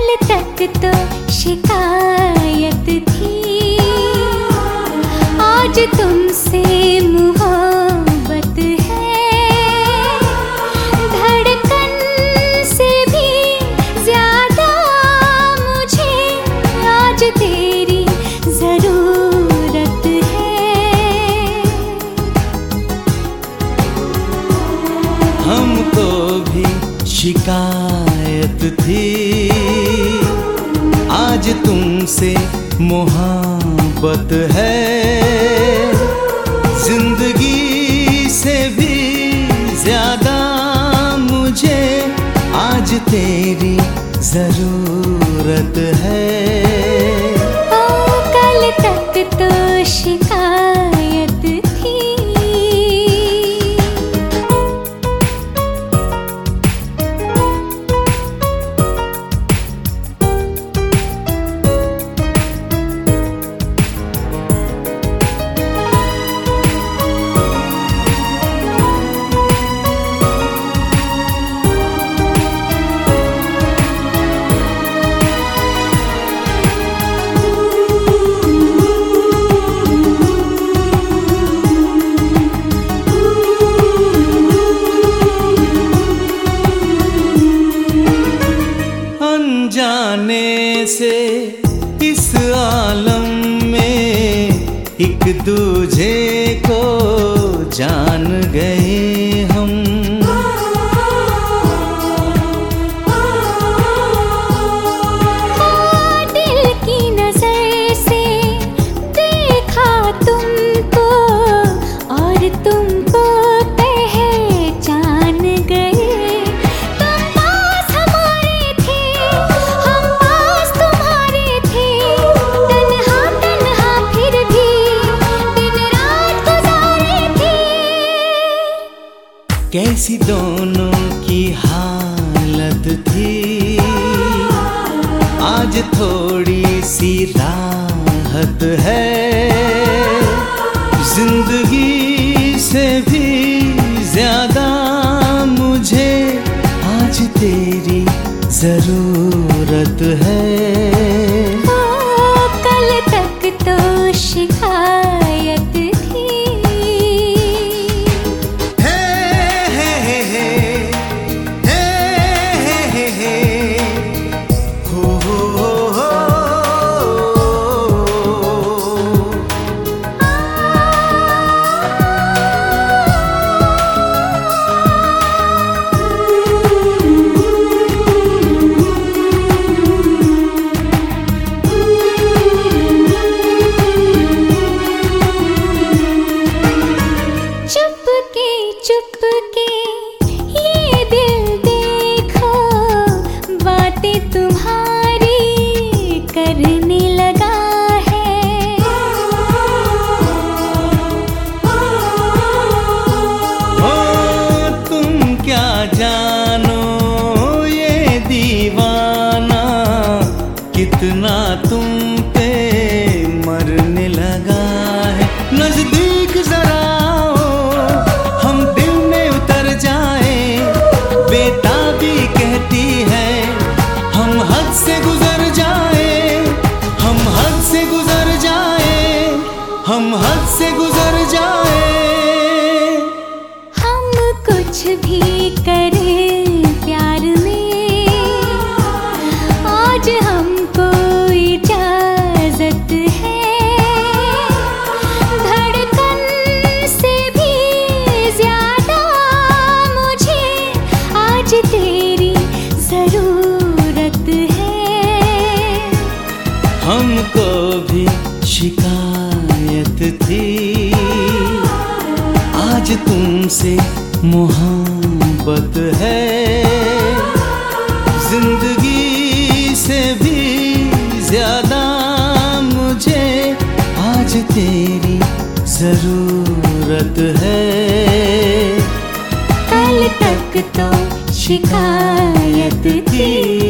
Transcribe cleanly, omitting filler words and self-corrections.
कल तक तो शिकायत थी, आज तुमसे मोहब्बत है। धड़कन से भी ज्यादा मुझे आज तेरी जरूरत है। हमको भी शिकायत थी, आज तुमसे मोहब्बत है। जिंदगी से भी ज्यादा मुझे आज तेरी जरूरत है। कल तक तो शिकायत थी। जाने से इस आलम में एक दूजे को जान गए हम। दिल की नजर से देखा तुमको और तुमको पहचान गए। कैसी दोनों की हालत थी, आज थोड़ी सी राहत है। जिंदगी से भी ज्यादा मुझे आज तेरी जरूरत है। कल तक तो शिकायत थी। चुपके ये दिल देखो, बातें तुम्हारी करने लगा है। ओ तुम क्या जानो ये दीवाना कितना तुम पे मरने लगा है। नजदीक जरा बेताबी कहती है हम हद से गुजर जाए, हम हद से गुजर जाए, हम हद से गुजर जाए। हम कुछ भी करें प्यार में, आज हमको इजाजत है। धड़कन से भी ज्यादा मुझे आज तेरी जरूरत है। हमको भी शिकायत थी, आज तुमसे मोहब्बत है। जिंदगी से भी ज्यादा मुझे आज तेरी जरूरत है। कल तक तो शिकायत थी।